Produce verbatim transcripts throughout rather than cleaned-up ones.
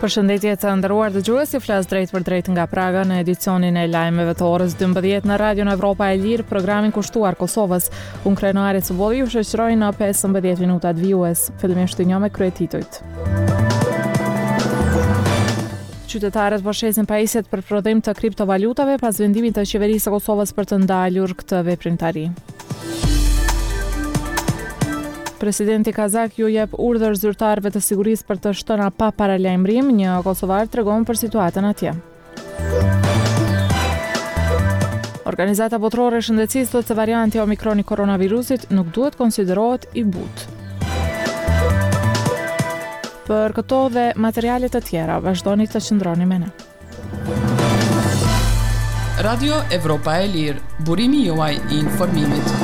Përshëndetje të nderuar dëgjues, flas drejt për drejt nga Praga në edicionin e lajmeve të orës dymbëdhjetë në Radion Evropa e Lirë, programin kushtuar Kosovës. Unë krenarit së bodhi ju shoqëroj në pesëmbëdhjetë minutat vijues. Fillimisht një me kryetitujt. Qytetarët po shesin pajisjet për prodhim të kriptovalutave pas vendimit të qeverisë së Kosovës për të ndalur këtë veprimtari. Presidenti kazak ju jep urdhër zyrtarëve të sigurisë për të shtëna pa paralajmërim, një kosovar tregon për situatën atje. Organizata botërore e shëndetësisë thotë se varianti Omikron i koronavirusit nuk duhet konsiderohet i butë. Për këto dhe materiale të tjera, vazhdoni të qëndroni me ne. Radio Evropa e Lirë, burimi juaj i informimit.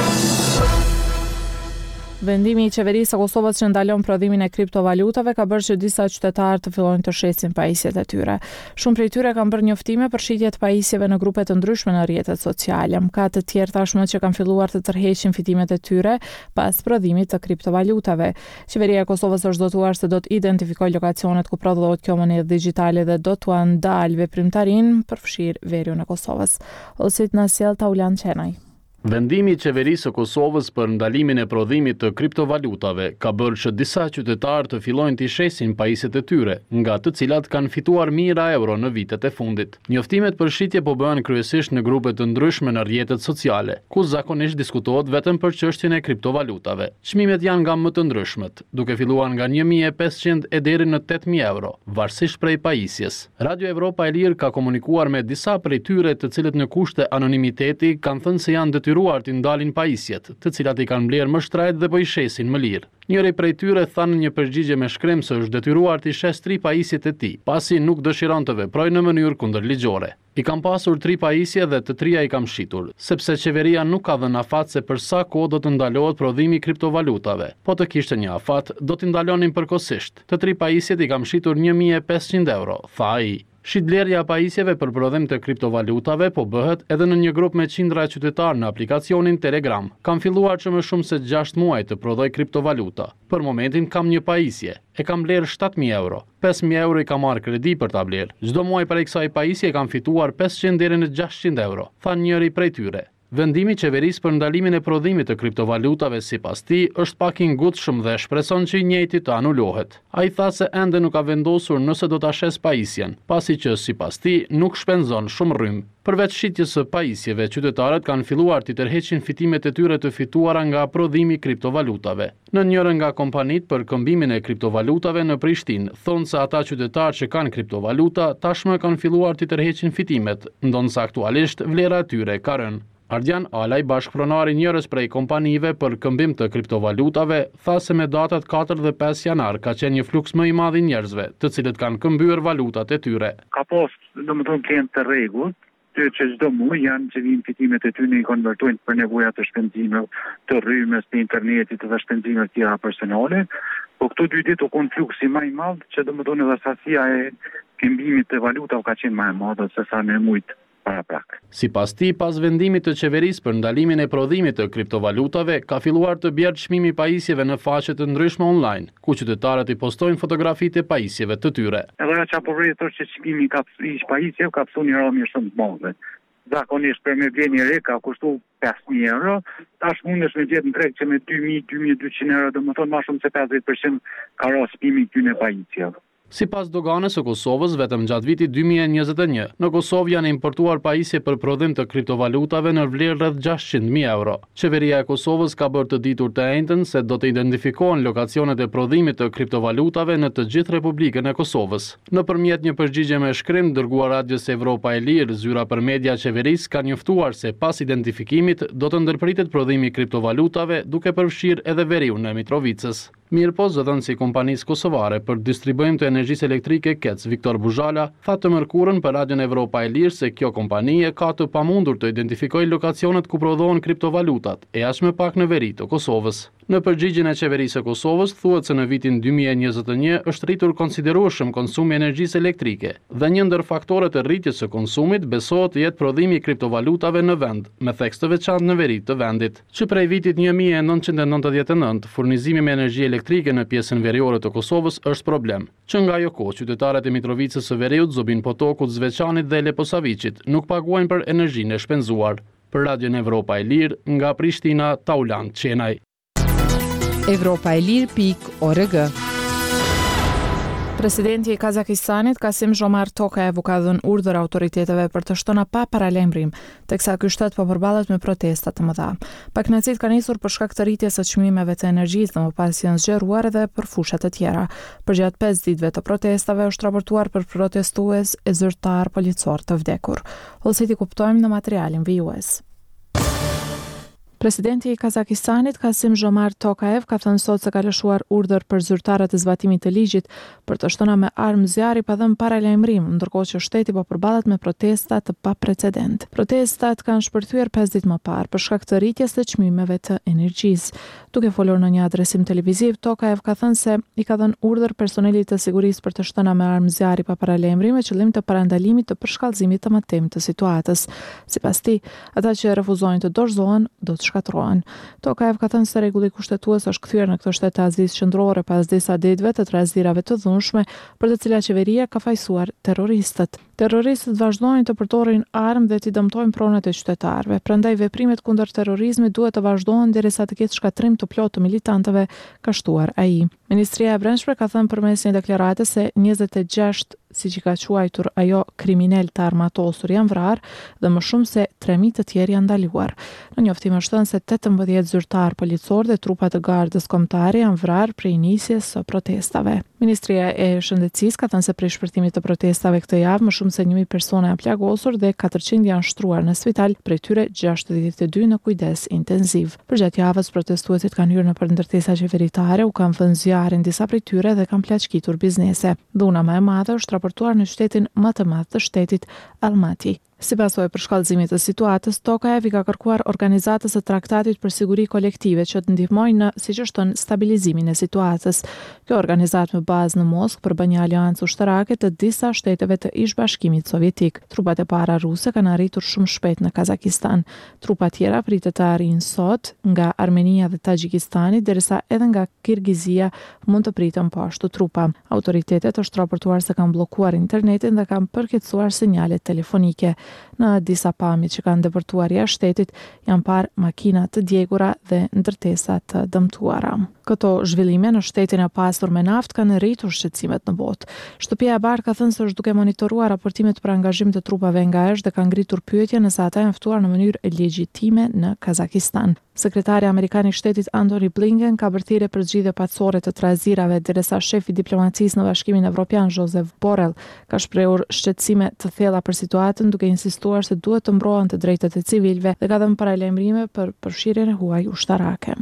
Vendimi i qeverisë së Kosovës që ndalon prodhimin e kriptovalutave ka bërë që disa qytetarë të fillojnë të shesin pajisjet e tyre. Shumë prej tyre kanë bërë njoftime për shitje të pajisjeve në grupe të ndryshme në rrjetet sociale. Ka të tjerë tashmë që kanë filluar të tërheqin fitimet e tyre pas prodhimit të kriptovalutave. Qeveria e Kosovës është zotuar se do të identifikojë lokacionet ku prodhohet kjo monedhë digjitale dhe do t'u ndalë veprimtarinë përfshirë veriun e Kosovës. Olsit na sjell Taulan Qenaj. Vendimi i qeverisë së Kosovës për ndalimin e prodhimit të kriptovalutave ka bërë që disa qytetarë të fillojnë të shesin pajisjet e tyre, nga të cilat kanë fituar mijëra euro në vitet e fundit. Njoftimet për shitje po bëhen kryesisht në grupe të ndryshme në rrjetet sociale, ku zakonisht diskutohet vetëm për çështjen e kriptovalutave. Çmimet janë nga më të ndryshmet, duke filluar nga një mijë e pesëqind e deri në tetë mijë euro, varësisht prej pajisjes. Radio Evropa e Lirë ka komunikuar me disa prej tyre, të cilët në kushte anonimiteti kanë thënë se janë detyruar të ndalin pajisjet, të cilat i kanë blerë më shtrejt dhe po i shesin më lirë. Njëri prej tyre thanë një përgjigje me shkrim se është detyruar të shes tri pajisjet e tij, pasi nuk dëshiron të veprojë në mënyrë kundërligjore. I kam pasur tri pajisje dhe të trija i kam shitur, sepse qeveria nuk ka dhënë afat se për sa kohë do të ndalohet prodhimi i kriptovalutave. Po të kishte një afat, do t'i ndalonin përkohësisht. Të tri pajisjet i kam shitur një mijë e pesëqind euro, tha ai. Shitblerja e pajisjeve për prodhim të kriptovalutave po bëhet edhe në një grup me qindra qytetarë në aplikacionin Telegram. Kam filluar që më shumë se gjashtë muaj të prodhoj kriptovaluta. Për momentin kam një pajisje. E kam blerë shtatë mijë euro. pesë mijë euro i kam marrë kredi për ta blerë. Çdo muaj prej kësaj pajisje kam fituar pesëqind deri në gjashtëqind euro, tha njëri prej tyre. Vendimi i qeverisë për ndalimin e prodhimit të kriptovalutave sipas tij është pak i ngutshëm dhe shpreson që i njëjti të anulohet. Ai tha se ende nuk ka vendosur nëse do ta shes pajisjen, pasi që sipas tij nuk shpenzon shumë rrymë. Përveç shitjes së pajisjeve, qytetarët kanë filluar të tërheqin fitimet e tyre të fituara nga prodhimi i kriptovalutave. Në njërin nga kompanitë për këmbimin e kriptovalutave në Prishtinë, thonë se ata qytetarë që kanë kriptovaluta tashmë kanë filluar të tërheqin fitimet, ndonse aktualisht vlera e tyre ka rënë. Ardian Alaj, bashkëpronari njërës prej kompanive për këmbim të kriptovalutave, tha se me datat katër dhe pesë janar ka qenë një fluks më i madh i njerëzve, të cilët kanë këmbyer valutat e tyre. Ka pas, domethënë, klientë të rregullt, të që çdo muaj janë që vinë fitimet e tyre i konvertojnë për nevoja të shpenzimeve të rrymës, të internetit dhe shpenzimeve të tjera personale. Po këto dy ditë u kon fluksi më i madh, që domethënë edhe sasia e këmbimit të valutave ka qenë më e madhe se sa në muajt paraprak. Sipas tij, pas vendimit të qeverisë për ndalimin e prodhimit të kriptovalutave, ka filluar të bjerë çmimi i pajisjeve në faqe të ndryshme online, ku qytetarët i postojnë fotografitë e pajisjeve të tyre. Edhe ajo çapo vërtet është që çmimi ka i pajisjeve ka psuar një rëmje shumë të madhe. Zakonisht për me blerë një re ka kushtuar pesë mijë euro, tash mundesh me gjetë në treg që me dy mijë, dy mijë e dyqind euro, domethënë më shumë se pesëdhjetë përqind ka rënë çmimi i këtyre pajisjeve. Sipas doganës së Kosovës, vetëm gjatë vitit dy mijë e njëzet e një, në Kosovë janë importuar pajisje për prodhim të kriptovalutave në vlerë rreth gjashtëqind mijë euro. Qeveria e Kosovës ka bërë të ditur të njëjtën se do të identifikohen lokacionet e prodhimit të kriptovalutave në të gjithë Republikën e Kosovës. Nëpërmjet një përgjigje me shkrim dërguar Radios Evropa e Lirë, zyra për media e qeverisë ka njoftuar se pas identifikimit do të ndërpritet prodhimi i kriptovalutave, duke përfshirë edhe veriun e Mitrovicës. Mirëpo zëdhënësi i kompanisë kosovare për distribuim të energjisë elektrike K E C, Viktor Buzhala, tha të mërkurën për Radion Evropa e Lirë se kjo kompani e ka të pamundur të identifikojë lokacionet ku prodhohen kriptovalutat, e as më pak në veri të Kosovës. Në përgjigjen e qeverisë së Kosovës thuhet se në vitin dy mijë e njëzet e një është rritur konsiderueshëm konsumi i energjisë elektrike dhe një ndër faktorët e rritjes së konsumit besohet të jetë prodhimi i kriptovalutave në vend, me theks të veçantë në veri të vendit. Që prej vitit një mijë e nëntëqind e nëntëdhjetë e nëntë, furnizimi me energji elektrike në pjesën veriore të Kosovës është problem, që nga ajo kohë qytetarët e Mitrovicës së Veriut, Zubin Potokut, Zveçanit dhe Leposaviçit nuk paguajnë për energjinë e shpenzuar. Për Radion Evropa e Lirë, nga Prishtina, Taulant Qenaj. Evropa e Lirë pikë org. Presidenti i Kazakistanit Kasim Zhomar Tokayev ka dhënë urdhër autoriteteve për të shtëna pa paralajmërim, teksa ky shtet po përballet me protesta të mëdha. Paknacit ka nisur për shkak të rritjes së çmimeve të energjisë dhe më pas janë zgjeruar edhe për fusha të tjera. Përgjatë pesë ditëve të protestave është raportuar për protestues e zyrtar policor të vdekur. Ose ti kuptojmë në materialin vijues. Presidenti i Kazakistanit Kasim Zhomar Tokayev ka thënë sot se ka lëshuar urdhër për zyrtarët e zbatimit të ligjit për të shtëna me armë zjarri pa dhënë paralajmërim, ndërkohë që shteti po përballet me protesta të paprecedent. Protestat kanë shpërthyer pesë ditë më parë për shkak të rritjes së çmimeve të energjisë. Duke folur në një adresim televiziv, Tokayev ka thënë se i ka dhënë urdhër personelit të sigurisë për të shtëna me armë zjarri pa paralajmërim me qëllim të parandalimit të përshkallëzimit të mëtejmë të situatës. Sipas tij, ata që refuzojnë të dorëzohen do të shkatrohen. Tokayev ka thënë se rregulli kushtetues është kthyer në këtë shtet të Azisë Qendrore pas disa ditëve të trazirave të dhunshme për të cilat qeveria ka fajsuar terroristët. Terroristët vazhdojnë të përdorin armë dhe të dëmtojnë pronat e qytetarëve. Prandaj veprimet kundër terrorizmit duhet të vazhdohen derisa të ketë shkatrim të plotë të militantëve, ka shtuar ai. Ministria e Brendshme ka thënë përmes një deklarate se njëzet e gjashtë, siç i ka quajtur ajo, kriminal të armatosur janë vrarë dhe më shumë se tre mijë të tjerë janë ndaluar. Në njoftim është thënë se tetëmbëdhjetë zyrtar policor dhe trupa të gardës kombëtare janë vrarë prej nisjes së protestave. Ministria e Shëndetësisë ka thënë se prej shpërtimit të protestave këtë javë më shumë se një mijë persona janë plagosur dhe katërqind janë shtruar në spital, prej tyre gjashtëdhjetë e dy në kujdes intensiv. Përgjatë javës protestuesit kanë hyrë nëpër ndërtesa qeveritare, u kanë vënë zjarrin disa prej tyre dhe kanë plaçkitur biznese. Dhuna më e madhe është raportuar në qytetin më të madh të shtetit, Almaty. Si pasojë për shkallëzimit të situatës, Tokayev i ka kërkuar organizatës së traktatit për siguri kolektive që të ndihmojnë në, siç është thënë, stabilizimin e situatës. Kjo organizatë me bazë në Moskë përbën një aleancë ushtarake të disa shteteve të ish-bashkimit sovjetik. Trupat e para ruse kanë arritur shumë shpejt në Kazakistan. Trupa tjera pritet të arrijnë sot nga Armenia dhe Tagjikistani, derisa edhe nga Kirgizia mund të pritën po ashtu trupa. Autoritetet është raportuar se kanë bllokuar internetin dhe kanë përkecuar sinjalet telefonike. Në disa pamje që kanë depërtuar jashtë shtetit, janë parë makina të djegura dhe ndërtesa të dëmtuara. Këto zhvillime në shtetin e pasur me naftë kanë rritur shqetësimet në botë. Shtëpia e Bardhë ka thënë se është duke monitoruar raportimet për angazhim të trupave nga jashtë dhe ka ngritur pyetje nëse ata janë ftuar në mënyrë legjitime në Kazakistan. Sekretari amerikan i shtetit Antony Blinken ka bërthirrje për zgjidhje pacore të trazirave, derisa shefi i diplomacisë në Bashkimin Evropian Josep Borrell ka shprehur shqetësime të thella për situatën, duke insistuar se duhet të mbrohen të drejtat e civilëve dhe ka dhënë paralajmërime për përfshirjen e huaj ushtarake.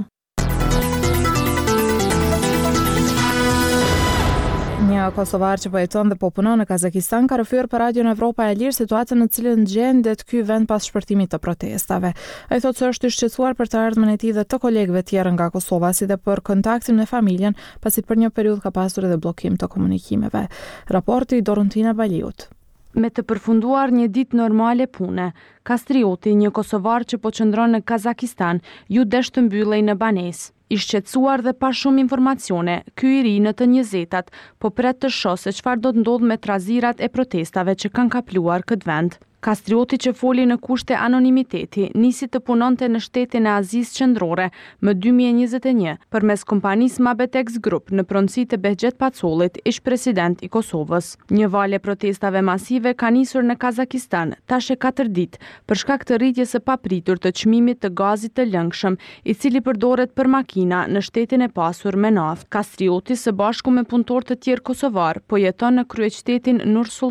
Një kosovar që po jeton dhe po punon në Kazakistan ka rrëfyer për Radion Evropa e Lirë situatën në cilën gjendet ky vend pas shpërtimit të protestave. Ai thotë se është i shqetësuar për të ardhmen e tij dhe të kolegëve tjerë nga Kosova, si dhe për kontaktin me familjen, pasi për një periudhë ka pasur edhe bllokim të komunikimeve. Raporti i Dorontina Baliut. Me të përfunduar një ditë normale pune, Kastrioti, një kosovar që po qëndron në Kazakistan, ju desh të mbyllej në banesë. I shqetësuar dhe pa shumë informacione, ky i ri në të njëzetat po pret të shohë se çfarë do të ndodhë me trazirat e protestave që kanë kapluar këtë vend. Kastrioti, që foli në kushte anonimiteti, nisi të punonte në shtetin e Azisë Qendrore më dy mijë e njëzet e një përmes kompanisë Mabetex Group në pronësi të Behxhet Pacollit, ish president i Kosovës. Një valje protestave masive ka nisur në Kazakistan tash e katër ditë për shkak të rritjes së papritur të çmimit të gazit të lëngshëm, i cili përdoret për makina në shtetin e pasur me naftë. Kastrioti, së bashku me punëtor të tjerë kosovar, po jeton në kryeqytetin Nur Sultan.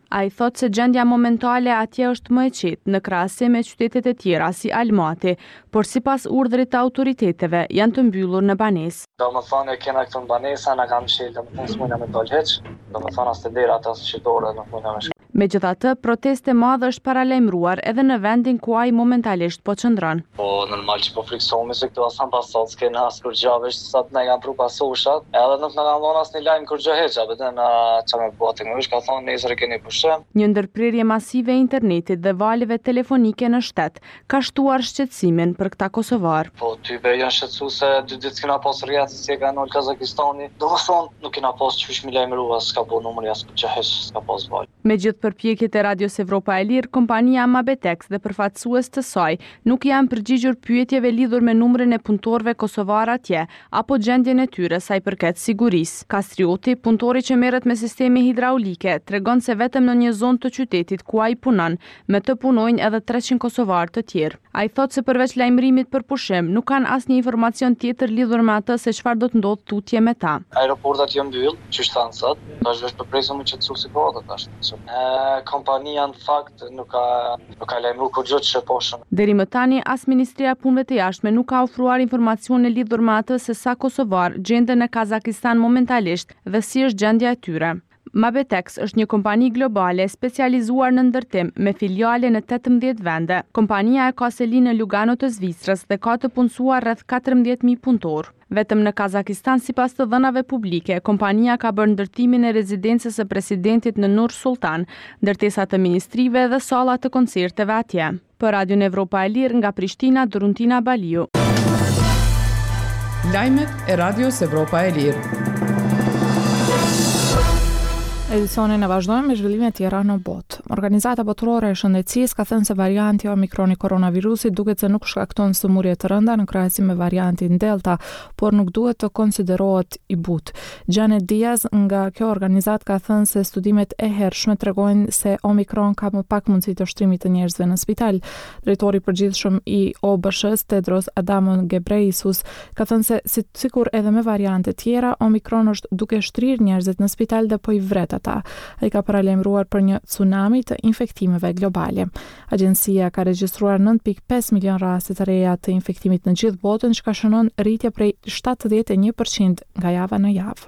A i thot se gjendja momentale atje është më e qetë në krahasim me qytetet e tjera si Almaty, por sipas urdhrit të autoriteteve janë të mbyllur në banesë. Do më thonë e kena këtu në banesa, na kam shilë, do më thonë s'mujna me dol heq, do më thonë as të dera ata shqiptore, do më mujna me shkë. Megjithatë, proteste madhe është paralajmëruar edhe në vendin ku ai momentalisht po qëndron. Po normal që po friksohemi se këtu as ambasad s'kena as kur gjave sa të na kanë pru pasoshat, edhe nuk na kanë dhënë asnjë lajm kur gjë heq, apo na çamë bëu teknologjisht ka thonë nesër e keni pushim. Një ndërprerje masive e internetit dhe valeve telefonike në shtet ka shtuar shqetësimin për këta kosovar. Po ty be janë shqetësuar se dy ditë kena pas rrjetë si e kanë ul Kazakistani. Domethënë nuk kena pas çysh mi lajmëruar, s'ka po numri as gjë heq, s'ka pas val. Megjithë përpjekjet e Radios Evropa e Lirë, kompania Mabetex dhe përfaqësues të saj nuk janë përgjigjur pyetjeve lidhur me numrin e punëtorëve kosovar atje apo gjendjen e tyre sa i përket sigurisë. Kastrioti, punëtori që merret me sisteme hidraulike, tregon se vetëm në një zonë të qytetit ku ai punon, me të punojnë edhe treqind kosovar të tjerë. Ai thotë se përveç lajmërimit për pushim, nuk kanë asnjë informacion tjetër lidhur me atë se çfarë do të ndodhë tutje me ta. Aeroportat janë mbyll, që thënë sot, tash vetë përpresëm që të susi po tash. E, kompania në fakt nuk ka nuk ka lajmëruar kur gjë që poshën. Deri më tani as Ministria e Punëve të Jashtme nuk ka ofruar informacione lidhur me atë se sa kosovar gjenden në Kazakistan momentalisht dhe si është gjendja e tyre. Mabetex është një kompani globale specializuar në ndërtim me filiale në tetëmbëdhjetë vende. Kompania e ka seli në Lugano të Zvicrës dhe ka të punësuar rreth katërmbëdhjetë mijë punëtor. Vetëm në Kazakistan, sipas të dhënave publike, kompania ka bërë ndërtimin e rezidencës së presidentit në Nur Sultan, ndërtesa të ministrive dhe salla të koncerteve atje. Për Radion Evropa e Lirë nga Prishtina, Doruntina Baliu. Lajmet e Radios Evropa e Lirë. Edicionin e vazhdojmë me zhvillime tjera në botë. Organizata botërore e shëndetësisë ka thënë se varianti Omikron i koronavirusit duket se nuk shkakton sëmurje të rënda në krahasim me variantin Delta, por nuk duhet të konsiderohet i butë. Janet Diaz nga kjo organizatë ka thënë se studimet e hershme tregojnë se Omikron ka më pak mundësi të shtrimit të njerëzve në spital. Drejtori i përgjithshëm i O B S H-s Tedros Adhanom Ghebreyesus ka thënë se si, sikur edhe me variante tjera, Omikron është duke shtrirë njerëzit në spital dhe po i vret ata. Ai ka paralajmëruar për një tsunami të infektimeve globale. Agjencia ka regjistruar nëntë pikë pesë milion raste të reja të infektimit në gjithë botën, që ka shënon rritje prej shtatëdhjetë e një përqind nga java në javë.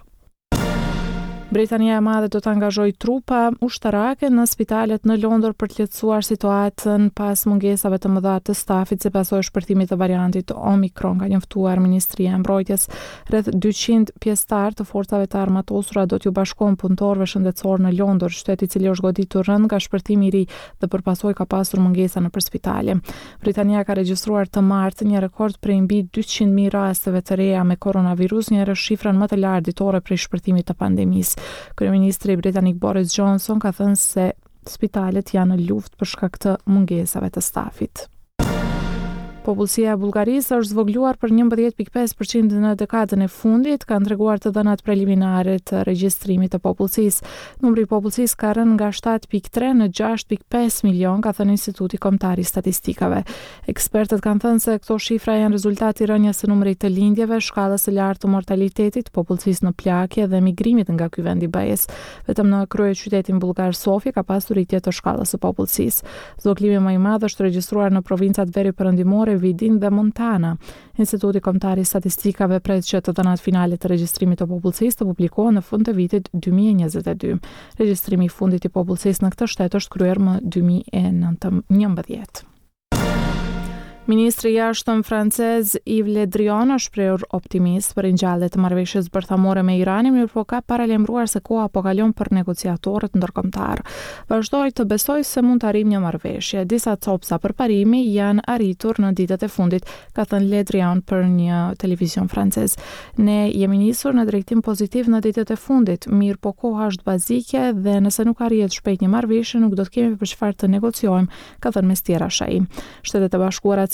Britania e Madhe do të angazhojë trupa ushtarake në spitalet në Londër për të lehtësuar situatën pas mungesave të mëdha të stafit si pasojë shpërthimit të variantit Omikron, ka njoftuar Ministria e Mbrojtjes. Rreth dyqind pjesëtar të forcave të armatosura do t'ju bashkohen punëtorëve shëndetësor në Londër, shteti i cili është goditur rënd nga shpërthimi i ri dhe për pasojë ka pasur mungesa nëpër spitale. Britania ka regjistruar të martën një rekord prej mbi dyqind mijë rasteve të reja me koronavirus, njëherë shifrën më të lartë ditore prej shpërthimit të pandemisë. Kryeministri britanik Boris Johnson ka thënë se spitalet janë në luftë për shkak të mungesave të stafit. Popullsia e Bullgarisë është zvogluar për njëmbëdhjetë pikë pesë përqind në dekadën e fundit, kanë treguar të dhënat preliminare të regjistrimit të popullsisë. Numri i popullsisë ka rënë nga shtatë pikë tre në gjashtë pikë pesë milion, ka thënë Instituti Kombëtar i Statistikave. Ekspertët kanë thënë se këto shifra janë rezultati i rënies së numrit të lindjeve, shkallës së lartë të mortalitetit, popullsisë në plagje dhe migrimit nga ky vend i BE-s. Vetëm në kryeqytetin bullgar Sofia ka pasur rritje të shkallës së popullsisë. Zvoglimi më i madh është regjistruar në provincat veri perëndimore, Vidin dhe Montana. Instituti Kombëtar i Statistikave pret që të dhënat finale të regjistrimit të popullsisë të publikohen në fund të vitit dy mijë e njëzet e dy. Regjistrimi i fundit i popullsisë në këtë shtet është kryer më dy mijë e njëmbëdhjetë. Ministri i jashtëm francez Yves Le Drian është shprehur optimist për ringjallje të marrëveshjes bërthamore me Iranin, mirë po ka paralajmëruar se koha po kalon për negociatorët ndërkombëtar. Vazhdoi të besojë se mund të arrijë një marrëveshje. Disa copsa për parimi janë arritur në ditët e fundit, ka thënë Le Drian për një televizion francez. Ne jemi nisur në drejtim pozitiv në ditët e fundit, mirë po koha është bazike dhe nëse nuk arrihet shpejt një marrëveshje, nuk do të kemi për çfarë të negociojmë, ka thënë Mestiera Shai. Shtetet e Bashkuara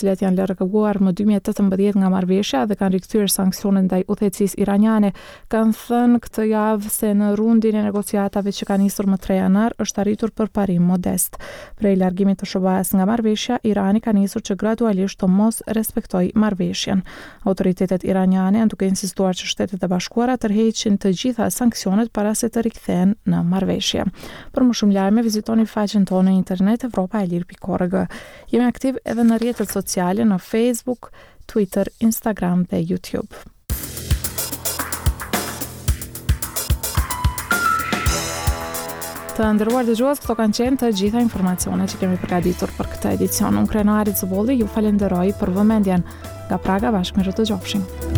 cilat janë larguar më dy mijë e tetëmbëdhjetë nga marrëveshja dhe kanë rikthyer sanksionet ndaj udhëheqësisë iraniane, kanë thënë këtë javë se në rundin e negociatave që ka nisur më tre janar është arritur përparim modest. Prej largimit të S B A-s nga marrëveshja, Irani ka nisur që gradualisht të mos respektojë marrëveshjen. Autoritetet iraniane janë duke insistuar që Shtetet e Bashkuara tërheqin të gjitha sanksionet para se të rikthehen në marrëveshje. Për më shumë lajme, vizitoni faqen tonë në internet evropa e lirë pikë org. Jemi aktiv edhe në rrjetet sociale në Facebook, Twitter, Instagram dhe YouTube. Të nderuar dëgjues, këto kanë qenë të gjitha informacionet që kemi përgatitur për këtë edicion. Unë Krenari Zubolli ju falenderoj për vëmendjen. Nga Praga bashkë me të dëgjofshim.